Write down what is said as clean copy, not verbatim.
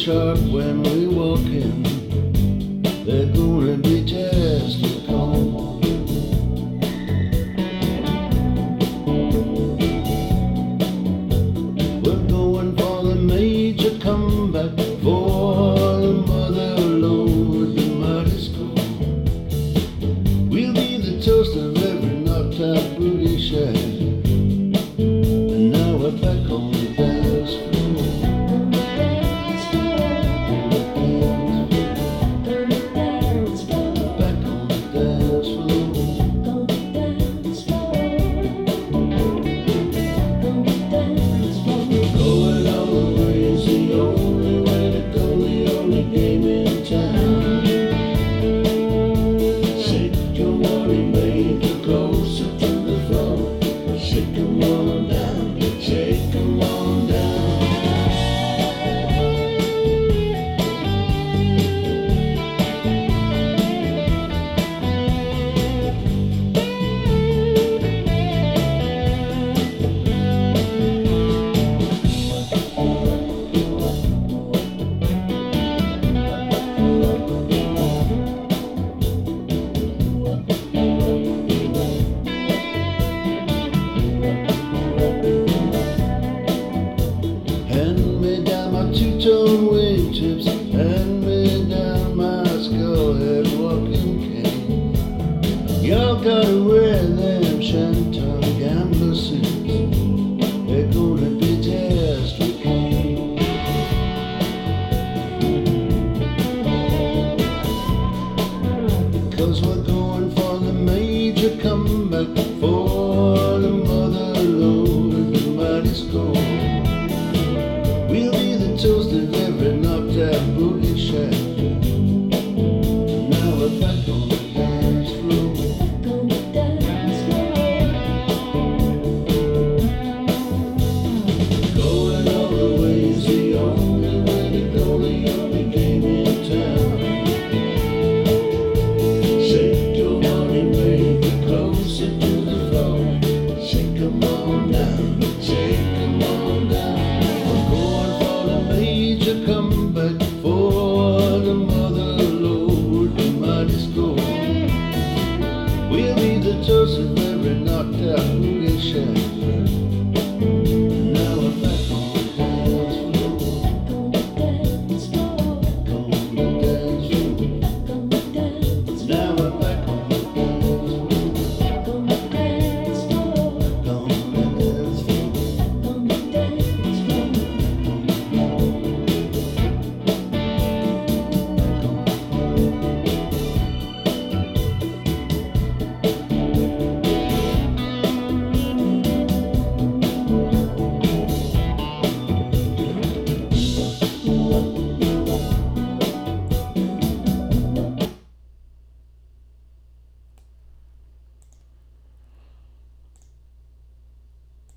sharp when we walk in. They're gonna be just a call. We're going for the major comeback, for the mother lode, the mighty school. We'll be the toast of every knocked-out booty shack, and now we're back on the dance floor. Two-tone wingtips, hand me down my skull-head walking cane. Y'all gotta wear them Chantal gambler suits. They're gonna be just okay. Because we're going for the major comeback, for the mother lode, the mighty score. We'll be the toast of every knocked-out booty shack. Now we're back on the dance floor. Going all the way is the only way to go, the only game in town. Shake your money, baby, closer to the floor. Shake 'em on down, shake 'em on down. Comeback for the mother lode, the mighty score. We'll be the toast of every knocked-out booty shack.